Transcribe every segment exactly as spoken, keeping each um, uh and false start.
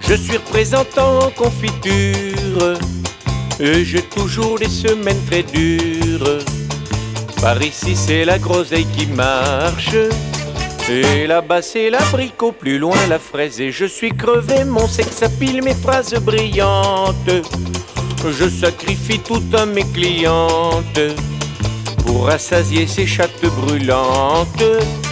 Je suis représentant en confiture et j'ai toujours des semaines très dures. Par ici c'est la groseille qui marche et là-bas c'est l'abricot, plus loin la fraise. Et je suis crevé, mon sexe pile mes phrases brillantes. Je sacrifie tout à mes clientes pour rassasier ces chattes brûlantes.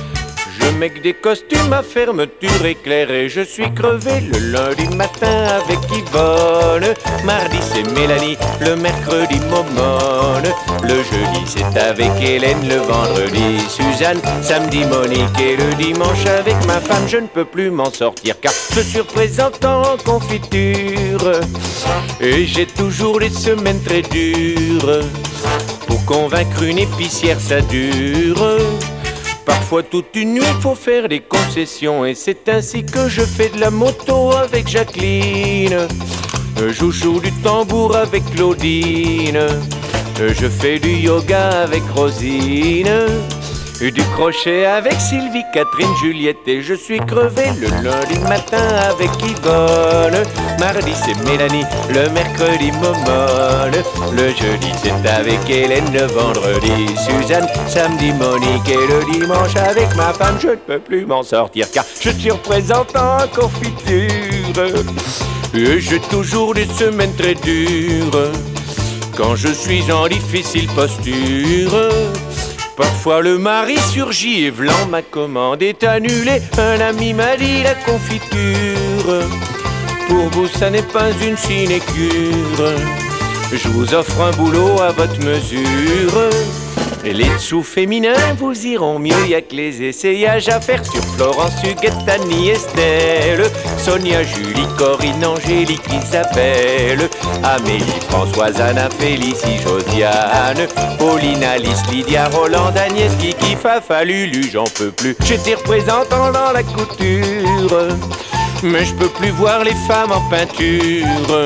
Je mets que des costumes à fermeture éclairée. Je suis crevé le lundi matin avec Yvonne. Mardi c'est Mélanie, le mercredi Momone. Le jeudi c'est avec Hélène, le vendredi Suzanne. Samedi Monique et le dimanche avec ma femme. Je ne peux plus m'en sortir car je suis représentant en confiture et j'ai toujours des semaines très dures. Pour convaincre une épicière ça dure. Parfois toute une nuit faut faire des concessions et c'est ainsi que je fais de la moto avec Jacqueline. Je joue du tambour avec Claudine. Je fais du yoga avec Rosine. Du crochet avec Sylvie, Catherine, Juliette. Et je suis crevé le lundi matin avec Yvonne. Mardi c'est Mélanie, le mercredi Momone. Le jeudi c'est avec Hélène, le vendredi Suzanne. Samedi Monique et le dimanche avec ma femme. Je ne peux plus m'en sortir car je suis représentant en confiture et j'ai toujours des semaines très dures quand je suis en difficile posture. Parfois le mari surgit et v'lan ma commande est annulée. Un ami m'a dit la confiture pour vous ça n'est pas une sinécure. Je vous offre un boulot à votre mesure. Et les dessous féminins vous iront mieux, y'a que les essayages à faire sur Florence, Huguette, Annie, Estelle, Sonia, Julie, Corinne, Angélique, Isabelle, Amélie, Françoise, Anna, Félicie, Josiane, Pauline, Alice, Lydia, Roland, Agnès, Kiki, Fafa, Lulu, j'en peux plus. J'étais représentant dans la couture, mais je peux plus voir les femmes en peinture.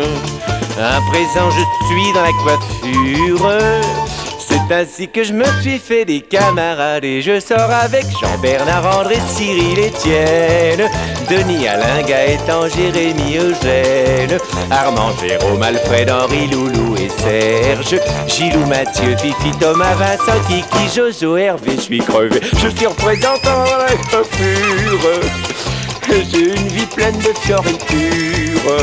À présent je suis dans la coiffure. C'est ainsi que je me suis fait des camarades et je sors avec Jean-Bernard, André, Cyril, Étienne, Denis, Alain, Gaëtan, Jérémy, Eugène, Armand, Jérôme, Alfred, Henri, Loulou et Serge, Gilou, Mathieu, Fifi, Thomas, Vincent, Kiki, Jojo, Hervé. Je suis crevé, je suis représentant dans la coiffure. J'ai une vie pleine de fioritures.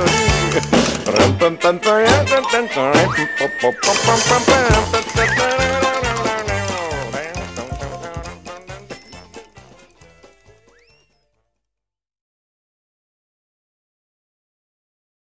Rum pum pum pum pum pum pum pum pum pum pum pum pum pum.